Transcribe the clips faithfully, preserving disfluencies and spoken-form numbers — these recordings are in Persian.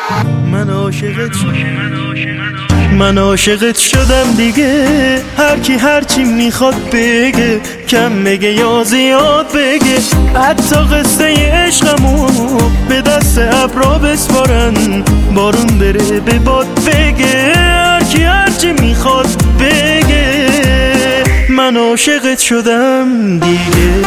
من عاشقت من عاشقت شدم دیگه. هر کی هر چی میخواد بگه، کم بگه یا زیاد بگه. حتی قصه عشقمو به دست ابرا بسپارن، بارون بره به باد بگه. هر کی هر چی میخواد بگه، من عاشقت شدم دیگه.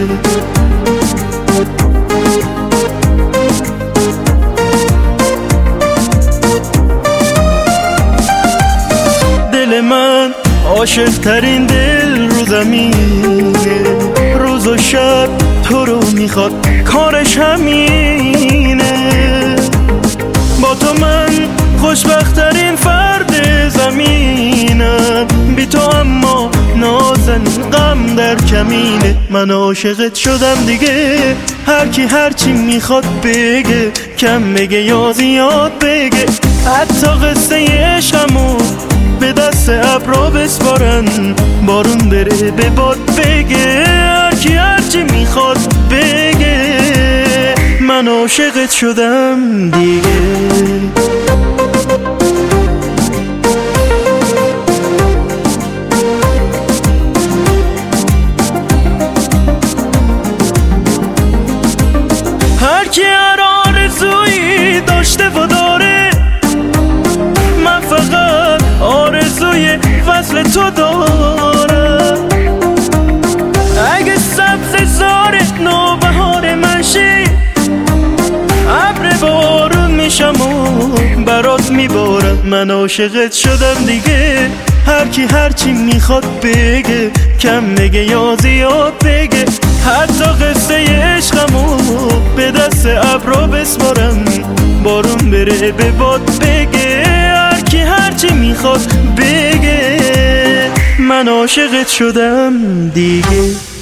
دل من عاشق ترین دل رو زمینه، روز و شب تو رو میخواد، کارش همینه. با تو من خوشبخت ترین فرد زمینم، بی تو اما نازن غم در کمینه. من عاشقت شدم دیگه. هر کی هر چی میخواد بگه، کم بگه یا زیاد بگه. حتی قصه عشقمو به دست ابرا بسپارن، بارون بره به باد بگه. هر کی هر چی میخواد بگه، من عاشقت شدم دیگه. هر کی هر آرزویی داشته و داره، من فقط آرزوی وصل تو دارم. اگه سبز زار نوبهار من شی، ابر بارون میشم و برات میبارم. من عاشقت شدم دیگه. هر کی هر چی میخواد بگه، کم بگه یا زیاد بگه. حتی قصه عشقمو به دست ابرا بسپارم، بارون بره به باد بگه. هر کی هر چی میخواد بگه، من عاشقت شدم دیگه.